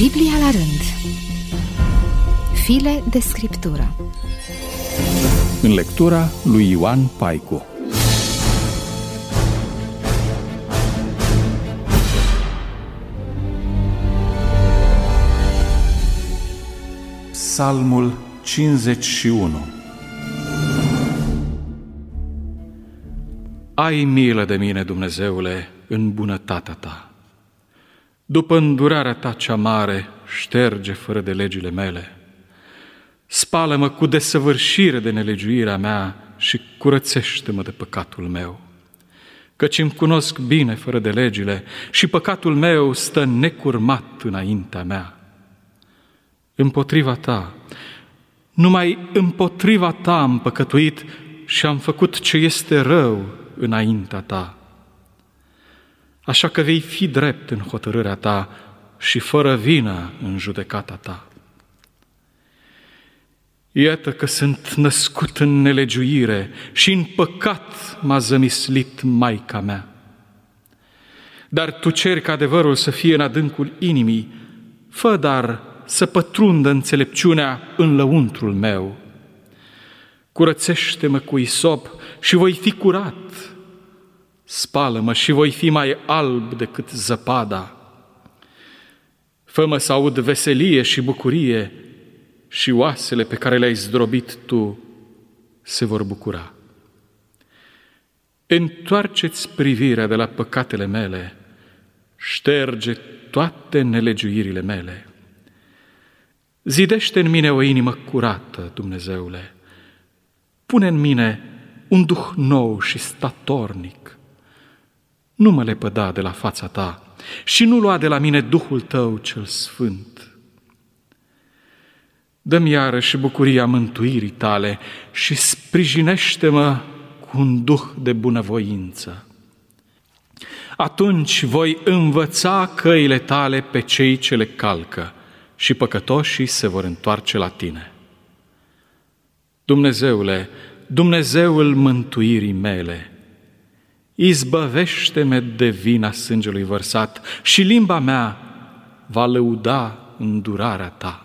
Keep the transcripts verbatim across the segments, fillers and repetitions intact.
Biblia la rând. File de scriptură. În lectura lui Ioan Paicu. Psalmul cincizeci și unu. Ai milă de mine, Dumnezeule, în bunătatea ta. După îndurarea ta cea mare, șterge fără de legile mele. Spală-mă cu desăvârșire de nelegiuirea mea și curățește-mă de păcatul meu. Căci îmi cunosc bine fără de legile și păcatul meu stă necurmat înaintea mea. Împotriva ta, numai împotriva ta am păcătuit și am făcut ce este rău înaintea ta. Așa că vei fi drept în hotărârea ta și fără vină în judecata ta. Iată că sunt născut în nelegiuire și în păcat m-a zămislit maica mea. Dar tu ceri ca adevărul să fie în adâncul inimii, fă dar să pătrundă înțelepciunea în lăuntrul meu. Curățește-mă cu isop și voi fi curat. Spală-mă și voi fi mai alb decât zăpada. Fă-mă să aud veselie și bucurie și oasele pe care le-ai zdrobit tu se vor bucura. Întoarce-ți privirea de la păcatele mele, șterge toate nelegiuirile mele. Zidește în mine o inimă curată, Dumnezeule. Pune în mine un duh nou și statornic. Nu mă lepăda de la fața ta și nu lua de la mine Duhul tău cel sfânt. Dă-mi iarăși bucuria mântuirii tale și sprijinește-mă cu un duh de bunăvoință. Atunci voi învăța căile tale pe cei ce le calcă și păcătoșii se vor întoarce la tine. Dumnezeule, Dumnezeul mântuirii mele, izbăvește-mă de vina sângelui vărsat și limba mea va lăuda îndurarea ta.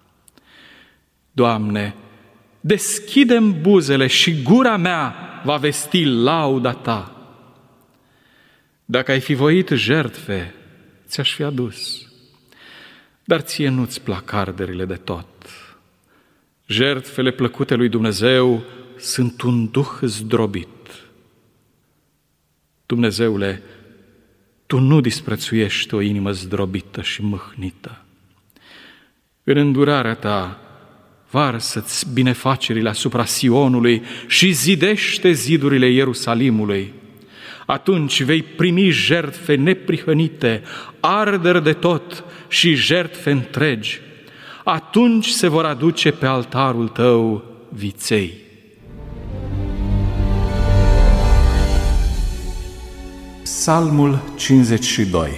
Doamne, deschide-mi buzele și gura mea va vesti lauda ta. Dacă ai fi voit jertfe, ți-aș fi adus, dar ție nu-ți plac arderile de tot. Jertfele plăcute lui Dumnezeu sunt un duh zdrobit. Dumnezeule, tu nu disprețuiești o inimă zdrobită și mâhnită. În îndurarea ta, varsă-ți binefacerile asupra Sionului și zidește zidurile Ierusalimului. Atunci vei primi jertfe neprihănite, arderi de tot și jertfe întregi. Atunci se vor aduce pe altarul tău viței. Psalmul cincizeci și doi.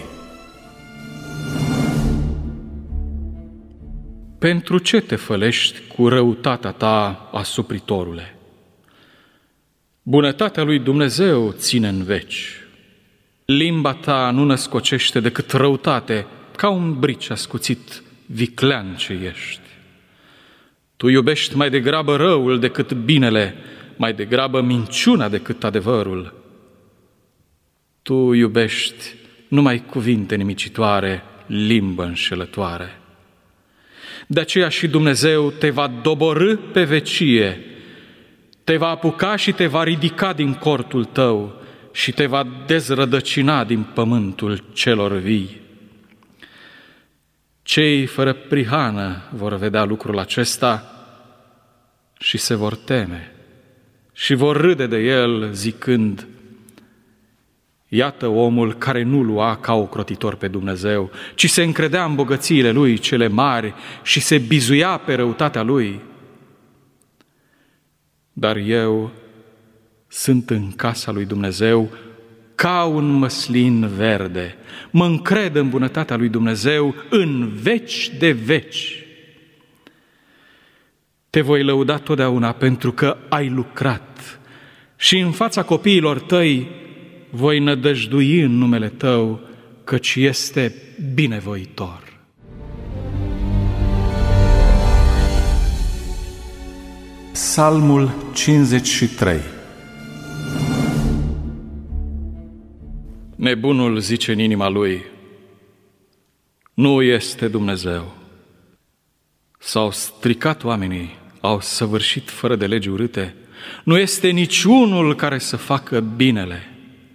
Pentru ce te fălești cu răutatea ta, asupritorule? Bunătatea lui Dumnezeu ține în veci. Limba ta nu născocește decât răutate, ca un brici ascuțit, viclean ce ești. Tu iubești mai degrabă răul decât binele, mai degrabă minciuna decât adevărul. Tu iubești numai cuvinte nimicitoare, limbă înșelătoare. De aceea și Dumnezeu te va doborî pe vecie, te va apuca și te va ridica din cortul tău și te va dezrădăcina din pământul celor vii. Cei fără prihană vor vedea lucrul acesta și se vor teme și vor râde de el zicând: iată omul care nu lua ca ocrotitor pe Dumnezeu, ci se încredea în bogățiile lui cele mari și se bizuia pe răutatea lui. Dar eu sunt în casa lui Dumnezeu ca un măslin verde. Mă încred în bunătatea lui Dumnezeu în veci de veci. Te voi lăuda totdeauna pentru că ai lucrat și în fața copiilor tăi voi nădăjdui în numele tău, căci este binevoitor. Psalmul cincizeci și trei. Nebunul zice în inima lui: nu este Dumnezeu. S-au stricat oamenii, au săvârșit fără de legi urâte. Nu este niciunul care să facă binele.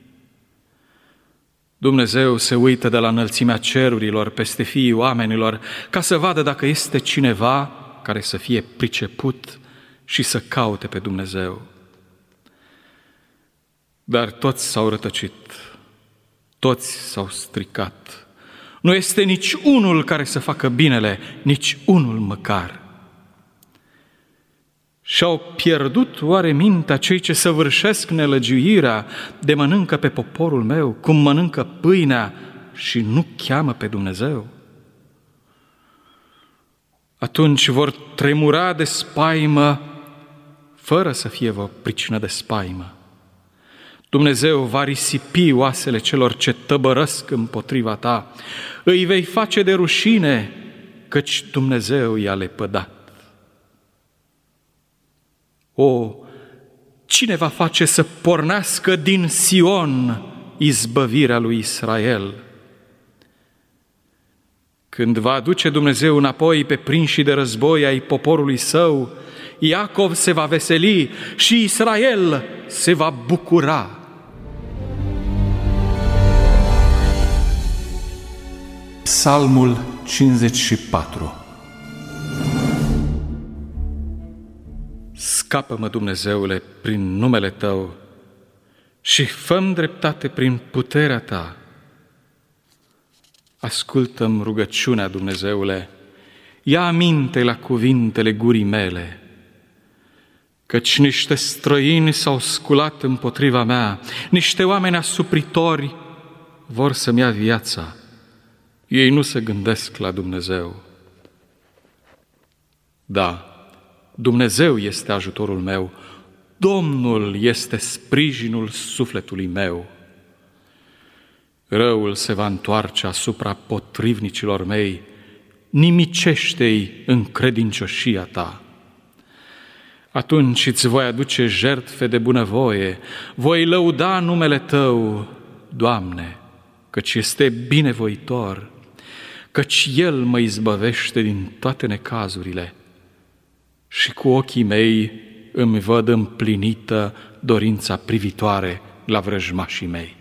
Dumnezeu se uită de la înălțimea cerurilor peste fiii oamenilor ca să vadă dacă este cineva care să fie priceput și să caute pe Dumnezeu. Dar toți s-au rătăcit, toți s-au stricat. Nu este nici unul care să facă binele, nici unul măcar. Și-au pierdut oare mintea cei ce săvârșesc nelăgiuirea, de mănâncă pe poporul meu, cum mănâncă pâinea și nu cheamă pe Dumnezeu? Atunci vor tremura de spaimă, fără să fie vreo pricină de spaimă. Dumnezeu va risipi oasele celor ce tăbărăsc împotriva ta. Îi vei face de rușine, căci Dumnezeu i-a lepădat. O, cine va face să pornească din Sion izbăvirea lui Israel? Când va aduce Dumnezeu înapoi pe prinșii de război ai poporului său, Iacov se va veseli și Israel se va bucura. Psalmul cincizeci și patru. Scapă-mă, Dumnezeule, prin numele Tău și fă-mi dreptate prin puterea Ta. Ascultă-mi rugăciunea, Dumnezeule, ia aminte la cuvintele gurii mele, căci niște străini s-au sculat împotriva mea, niște oameni asupritori vor să-mi ia viața. Ei nu se gândesc la Dumnezeu. Da, Dumnezeu este ajutorul meu, Domnul este sprijinul sufletului meu. Răul se va întoarce asupra potrivnicilor mei, nimicește-i în credincioșia ta. Atunci îți voi aduce jertfe de bunăvoie, voi lăuda numele Tău, Doamne, căci este binevoitor, căci El mă izbăvește din toate necazurile și cu ochii mei îmi văd împlinită dorința privitoare la vrăjmașii mei.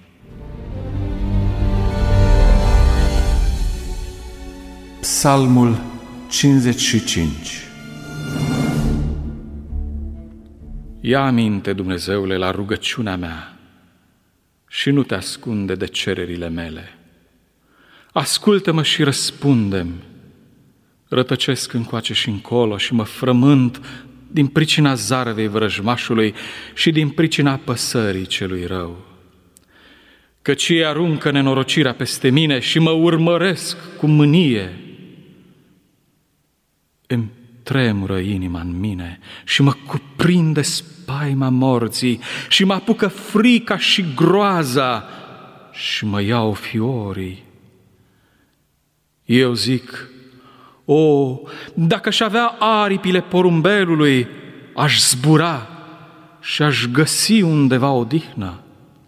Psalmul cincizeci și cinci. Ia aminte, Dumnezeule, la rugăciunea mea și nu te ascunde de cererile mele. Ascultă-mă și răspunde-mi. Rătăcesc încoace și încolo și mă frământ din pricina zarvei vrăjmașului și din pricina păsării celui rău. Căci ei aruncă nenorocirea peste mine și mă urmăresc cu mânie. Îmi tremură inima în mine și mă cuprinde spaima morții și mă apucă frica și groaza și mă iau fiorii. Eu zic: o, dacă aș avea aripile porumbelului, aș zbura și aș găsi undeva odihnă.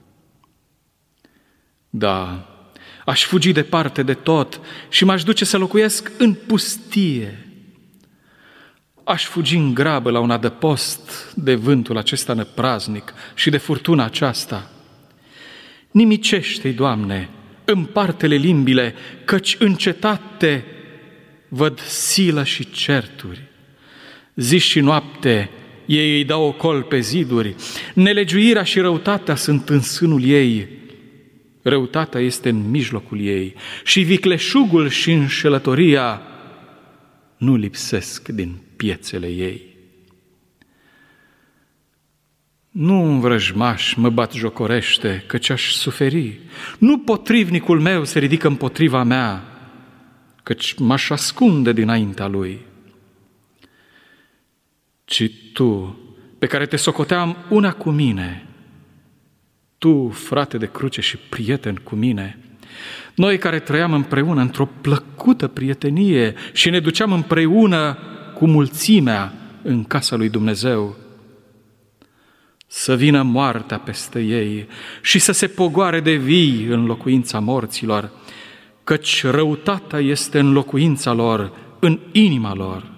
Da, aș fugi departe de tot și m-aș duce să locuiesc în pustie. Aș fugi în grabă la un adăpost de vântul acesta năpraznic și de furtuna aceasta. Nimicește-i, Doamne, împarte-le limbile, căci în cetate văd silă și certuri. Zi și noapte ei îi dau ocol pe ziduri, nelegiuirea și răutatea sunt în sânul ei. Răutatea este în mijlocul ei și vicleșugul și înșelătoria nu lipsesc din piețele ei. Nu un vrăjmaș mă batjocorește, căci aș suferi. Nu potrivnicul meu se ridică împotriva mea, căci m-aș ascunde dinaintea lui. Ci Tu, pe care te socoteam una cu mine, Tu, frate de cruce și prieten cu mine, noi care trăiam împreună într-o plăcută prietenie și ne duceam împreună cu mulțimea în casa lui Dumnezeu. Să vină moartea peste ei și să se pogoare de vii în locuința morților, căci răutatea este în locuința lor, în inima lor.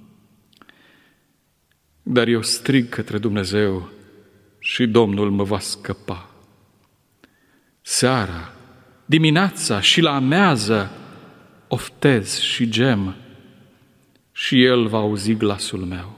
Dar eu strig către Dumnezeu și Domnul mă va scăpa. Seara, dimineața și la amează oftez și gem și El va auzi glasul meu.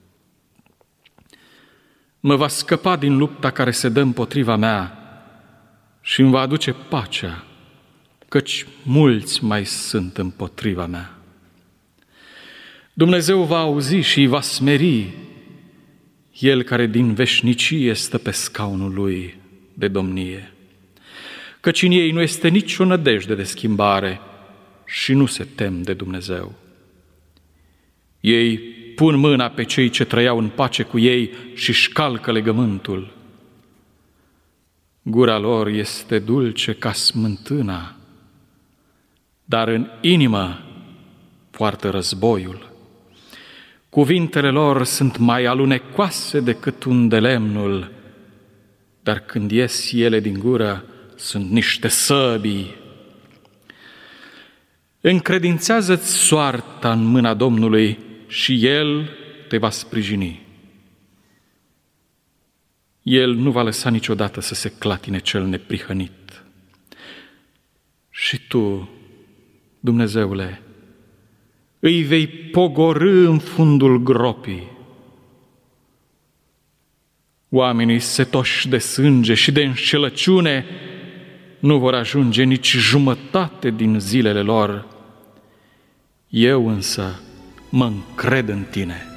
Mă va scăpa din lupta care se dă împotriva mea și îmi va aduce pacea, căci mulți mai sunt împotriva mea. Dumnezeu va auzi și îi va smeri, El care din veșnicie stă pe scaunul Lui de domnie, căci în ei nu este nicio nădejde de schimbare și nu se tem de Dumnezeu. Ei pun mâna pe cei ce trăiau în pace cu ei și își calcă legământul. Gura lor este dulce ca smântâna, dar în inimă poartă războiul. Cuvintele lor sunt mai alunecoase decât un de lemnul, dar când ies ele din gură, sunt niște săbii. Încredințează-ți soarta în mâna Domnului și El te va sprijini. El nu va lăsa niciodată să se clatine cel neprihănit. Și Tu, Dumnezeule, îi vei pogorî în fundul gropii. Oamenii setoși de sânge și de înșelăciune nu vor ajunge nici jumătate din zilele lor. Eu însă mă încred în Tine.